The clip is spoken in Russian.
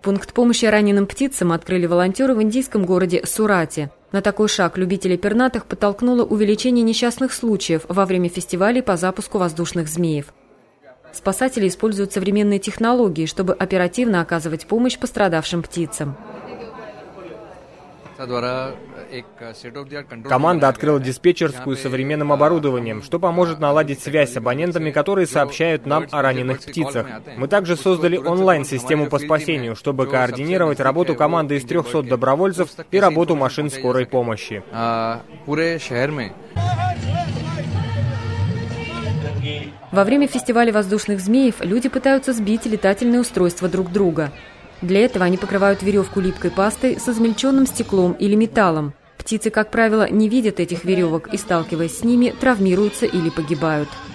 Пункт помощи раненым птицам открыли волонтеры в индийском городе Сурате. На такой шаг любителей пернатых подтолкнуло увеличение несчастных случаев во время фестивалей по запуску воздушных змеев. Спасатели используют современные технологии, чтобы оперативно оказывать помощь пострадавшим птицам. Команда открыла диспетчерскую современным оборудованием, что поможет наладить связь с абонентами, которые сообщают нам о раненых птицах. Мы также создали онлайн-систему по спасению, чтобы координировать работу команды из 300 добровольцев и работу машин скорой помощи. Во время фестиваля воздушных змеев люди пытаются сбить летательные устройства друг друга. Для этого они покрывают веревку липкой пастой с измельченным стеклом или металлом. Птицы, как правило, не видят этих веревок и, сталкиваясь с ними, травмируются или погибают.